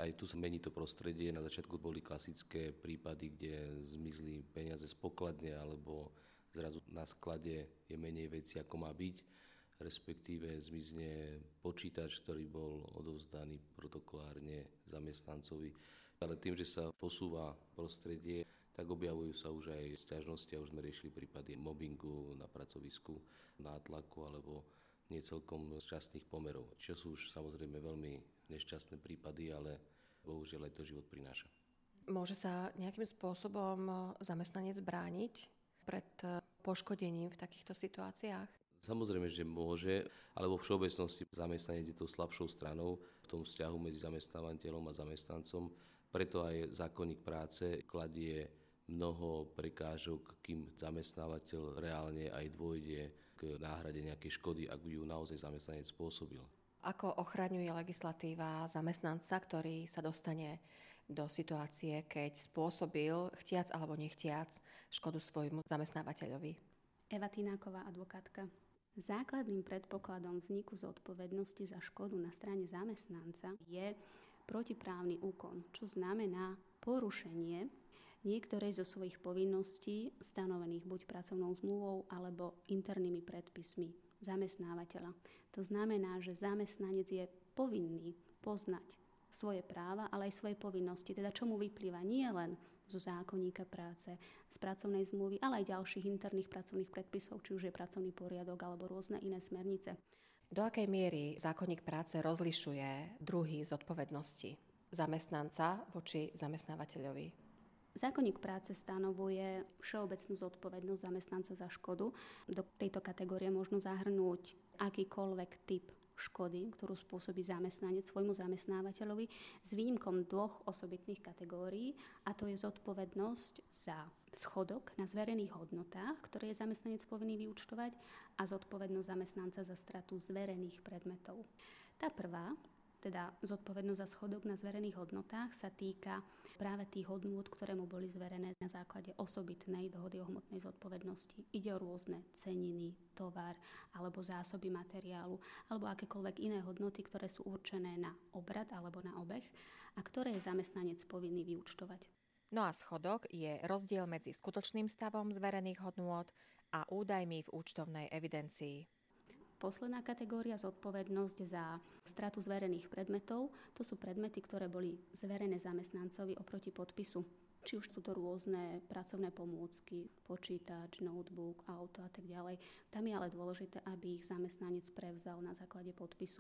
Aj tu sa mení to prostredie. Na začiatku boli klasické prípady, kde zmizli peniaze z pokladne alebo zrazu na sklade je menej veci, ako má byť, respektíve zmizne počítač, ktorý bol odovzdaný protokolárne zamestnancovi. Ale tým, že sa posúva prostredie, tak objavujú sa už aj sťažnosti a už sme riešili prípady mobbingu na pracovisku, nátlaku alebo nie celkom šťastných pomerov. Čo sú už samozrejme veľmi nešťastné prípady, ale bohužiaľ aj to život prináša. Môže sa nejakým spôsobom zamestnanec brániť pred poškodením v takýchto situáciách? Samozrejme, že môže, ale vo všeobecnosti zamestnanec je tou slabšou stranou v tom vzťahu medzi zamestnávateľom a zamestnancom. Preto aj zákonník práce kladie mnoho prekážok, kým zamestnávateľ reálne aj dôjde k náhrade nejakej škody, ak ju naozaj zamestnanec spôsobil. Ako ochraňuje legislatíva zamestnanca, ktorý sa dostane do situácie, keď spôsobil, chtiac alebo nechtiac, škodu svojmu zamestnávateľovi? Eva Tináková, advokátka. Základným predpokladom vzniku zodpovednosti za škodu na strane zamestnanca je protiprávny úkon, čo znamená porušenie niektorej zo svojich povinností stanovených buď pracovnou zmluvou alebo internými predpismi zamestnávateľa. To znamená, že zamestnanec je povinný poznať svoje práva, ale aj svoje povinnosti, teda čo mu vyplýva nie len zo zákonníka práce, z pracovnej zmluvy, ale aj ďalších interných pracovných predpisov, či už je pracovný poriadok alebo rôzne iné smernice. Do akej miery zákonník práce rozlišuje druhy zodpovednosti zamestnanca voči zamestnávateľovi? Zákonník práce stanovuje všeobecnú zodpovednosť zamestnanca za škodu. Do tejto kategórie možno zahrnúť akýkoľvek typ škody, ktorú spôsobí zamestnanec svojmu zamestnávateľovi, s výnimkom dvoch osobitných kategórií, a to je zodpovednosť za schodok na zverených hodnotách, ktoré je zamestnanec povinný vyúčtovať, a zodpovednosť zamestnanca za stratu zverených predmetov. Tá prvá, teda zodpovednosť za schodok na zverených hodnotách, sa týka práve tých hodnôt, ktoré mu boli zverené na základe osobitnej dohody o hmotnej zodpovednosti. Ide o rôzne ceniny, tovar alebo zásoby materiálu alebo akékoľvek iné hodnoty, ktoré sú určené na obrad alebo na obeh a ktoré je zamestnanec povinný vyúčtovať. No a schodok je rozdiel medzi skutočným stavom zverených hodnôt a údajmi v účtovnej evidencii. Posledná kategória, zodpovednosť za stratu zverených predmetov, to sú predmety, ktoré boli zverené zamestnancovi oproti podpisu. Či už sú to rôzne pracovné pomôcky, počítač, notebook, auto a tak ďalej. Tam je ale dôležité, aby ich zamestnanec prevzal na základe podpisu.